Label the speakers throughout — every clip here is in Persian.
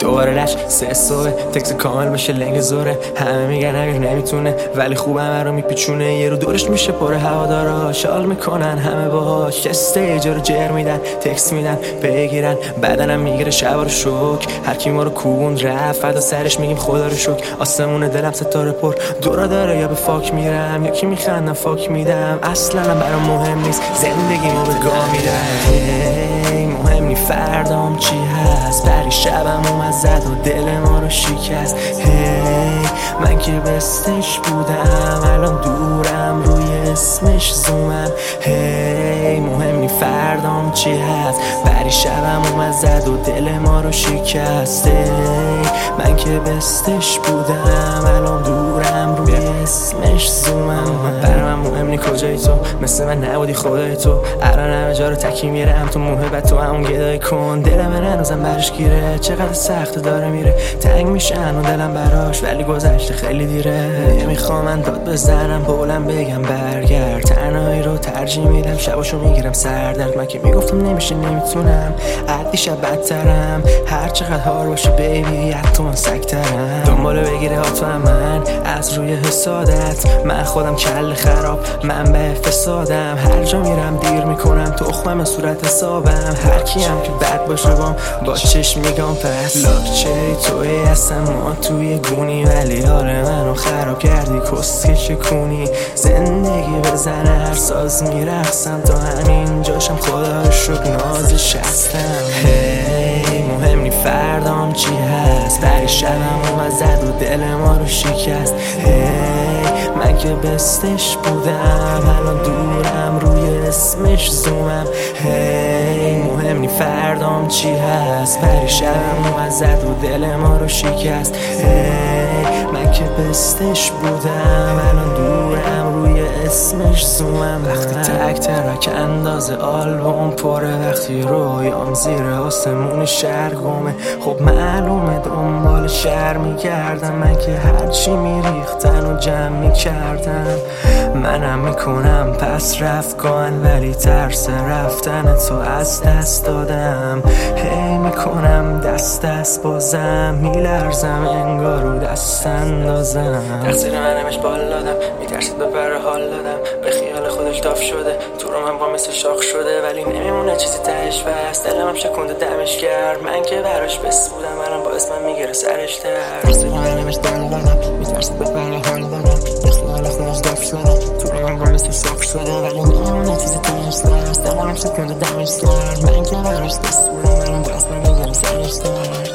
Speaker 1: دوباره لش 3 صبح تکس کامل بشه لنگ زوره. همه میگن امیر نمیتونه ولی خوب همه رو میپیچونه. یه رو دورش میشه پر هوادارا شال میکنن همه باهاش. استیج رو جر میدن تکس میدن بگیرن بدنم میگیره شبا رو شوک. هر کی ما رو کوبوند رفت فدا سرش میگیم خدا رو شکر. آسمون دلم ستاره پر دورا داره یا به فاک میرم یا کی میخندم فاک میدم. اصلا برام مهم نیست زندگیمو به گاه میدم. مهم نی فردام چی هست بری شبم اومد زد و دل ما رو شکست. من که بستش بودم الان دورم روی اسمش زومم. مهم نی فردام چی هست بری شبم اومد زد و دل ما رو شکست. من که بستش بودم الان دورم روی اسمش زومم. برای من مهم نی کجایی تو مثل من نبودی خدای تو. الان همه جا رو تکی میرم تو محبت تو همون گدای کن. دل من هنوزم برش گیره چقدر سخت داره میره. تنگ میشن و دلم براش ولی گذشته خیلی دیره. نمیخوام من داد بزنم بولم بگم برگرد. تنهایی رو ترجیح میدم شباشو میگیرم سردرد. من که میگفتم نمیشه نمیتونم عدی شب بدترم. هر چقدر هار باشه بیبی حتی من سکترم. دنباله بگیره تو من از روی حسادت. من خودم کل خراب من به فسادم. هر جا میرم دیر میکنم تخمم صورت حسابم. هر کیم که بد باشه با چشم میگم پس لاکچری توی هستم ما توی گونی. ولی حال منو خراب کردی کسکه چکونی. زندگی بزنه هر ساز میرخصم تا همین جاشم خدا رو شکر نازش هستم. مهم نی فردام چی هست بری شبم اومد زد و دل ما رو شکست. من که بستش بودم الان دورم روی اسمش زومم. مهم نی فردام چی هست بری شبم اومد زد و دل ما رو شکست. من که بستش بودم الان دورم روی اسمش زومم. وقتی تک ترک اندازه آلبوم پره. وقتی رویام زیر آسمون شهر گمه. خب معلومه دنبال شهر میگردم. من که هرچی میریختن و جمع میکردم منم میکنم پس رفتگان. ولی ترس رفتن تو از دست دادم. میکنم دست بازم میلرزم انگار رو دست اندازم. تقصیر منمش بال دادم میترسید به پر حال دادم. به خیال خودش داف شده تو رو من با مثل شاخ شده. ولی نمیمونه چیزی تهش بست دلم هم شکنده دمش کرد. من که براش بس بودم الان با اسمم میگیره سرش تر. تقصیر منمش بال دادم میترسید به پر حال دادم. به خیال خودش داف شده تو رو من با مثل شاخ شده. ولی نمیمونه چیزی تهش بست دلم هم شکنده دمش کرد. من که براش بس بودم الان با اسمم میگیره سرش تر.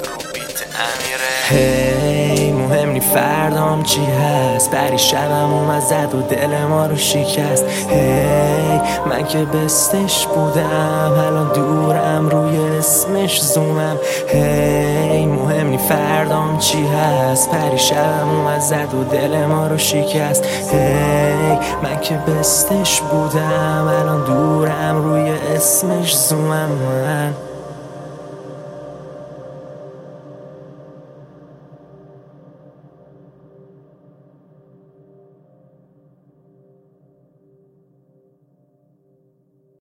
Speaker 1: مهم نی فردام چی هست بری شبم اومد زد و دل ما رو شکست. من که بستش بودم الان دورم روی اسمش زومم. مهم نی فردام چی هست بری شبم اومد زد و دل ما رو شکست. من که بستش بودم الان دورم روی اسمش زومم. من